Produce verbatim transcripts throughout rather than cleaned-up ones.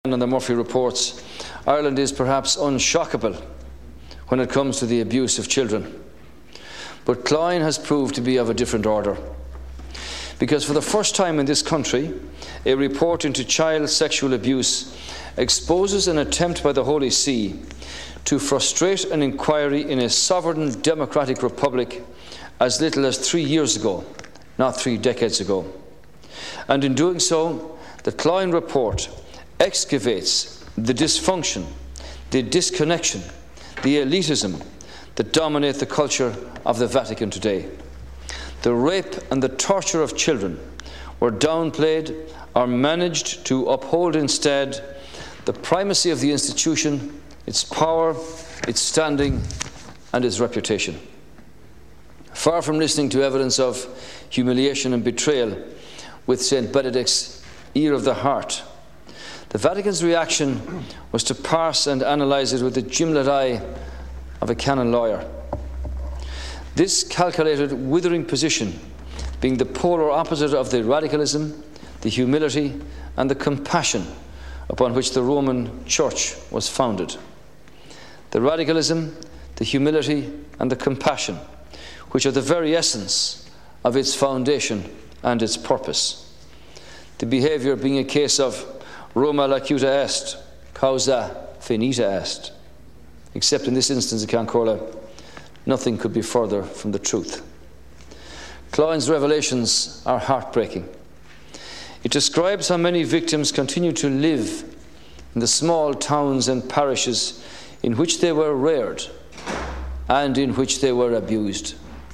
and the Murphy reports, Ireland is perhaps unshockable when it comes to the abuse of children. But Cloyne has proved to be of a different order. Because for the first time in this country, a report into child sexual abuse exposes an attempt by the Holy See to frustrate an inquiry in a sovereign democratic republic as little as three years ago, not three decades ago. And in doing so, the Cloyne report excavates the dysfunction, the disconnection, the elitism that dominate the culture of the Vatican today. The rape and the torture of children were downplayed or managed to uphold instead the primacy of the institution, its power, its standing, and its reputation. Far from listening to evidence of humiliation and betrayal with Saint Benedict's ear of the heart, the Vatican's reaction was to parse and analyse it with the gimlet eye of a canon lawyer. This calculated, withering position being the polar opposite of the radicalism, the humility, and the compassion upon which the Roman Church was founded. The radicalism, the humility, and the compassion, which are the very essence of its foundation and its purpose. The behaviour being a case of Roma lacuta est, causa finita est. Except in this instance of Cancorla, nothing could be further from the truth. Cloyne's revelations are heartbreaking. It describes how many victims continue to live in the small towns and parishes in which they were reared and in which they were abused.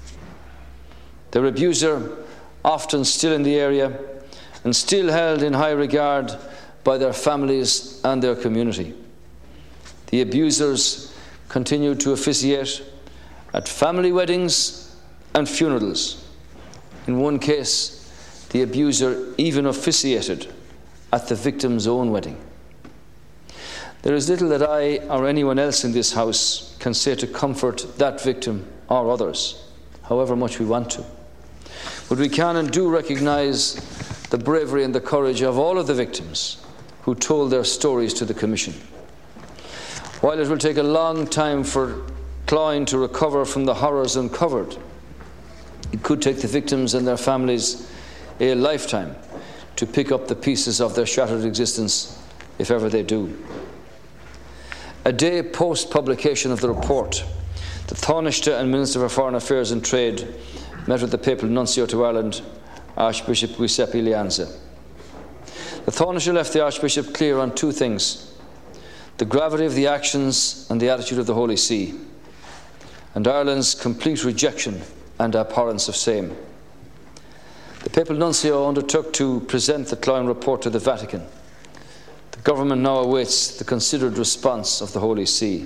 Their abuser, often still in the area and still held in high regard by their families and their community. The abusers continued to officiate at family weddings and funerals. In one case, the abuser even officiated at the victim's own wedding. There is little that I or anyone else in this house can say to comfort that victim or others, however much we want to. But we can and do recognise the bravery and the courage of all of the victims who told their stories to the Commission. While it will take a long time for Cloyne to recover from the horrors uncovered, it could take the victims and their families a lifetime to pick up the pieces of their shattered existence, if ever they do. A day post-publication of the report, the Taoiseach and Minister for Foreign Affairs and Trade met with the Papal Nuncio to Ireland, Archbishop Giuseppe Lianza. The Taoiseach left the Archbishop clear on two things: the gravity of the actions and the attitude of the Holy See, and Ireland's complete rejection and abhorrence of same. The Papal Nuncio undertook to present the Cloyne report to the Vatican. The government now awaits the considered response of the Holy See.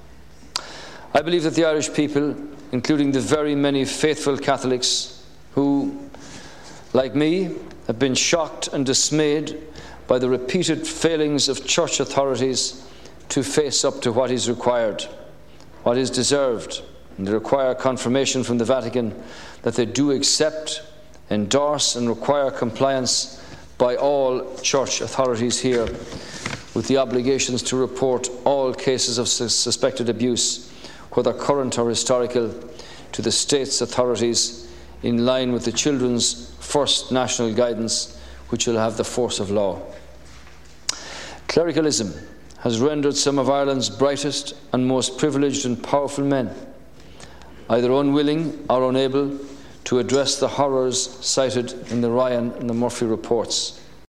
I believe that the Irish people, including the very many faithful Catholics who, like me, have been shocked and dismayed by the repeated failings of church authorities to face up to what is required, what is deserved, and they require confirmation from the Vatican that they do accept, endorse and require compliance by all church authorities here with the obligations to report all cases of sus- suspected abuse, whether current or historical, to the state's authorities in line with the Children's First National Guidance, which will have the force of law. Clericalism has rendered some of Ireland's brightest and most privileged and powerful men either unwilling or unable to address the horrors cited in the Ryan and the Murphy reports.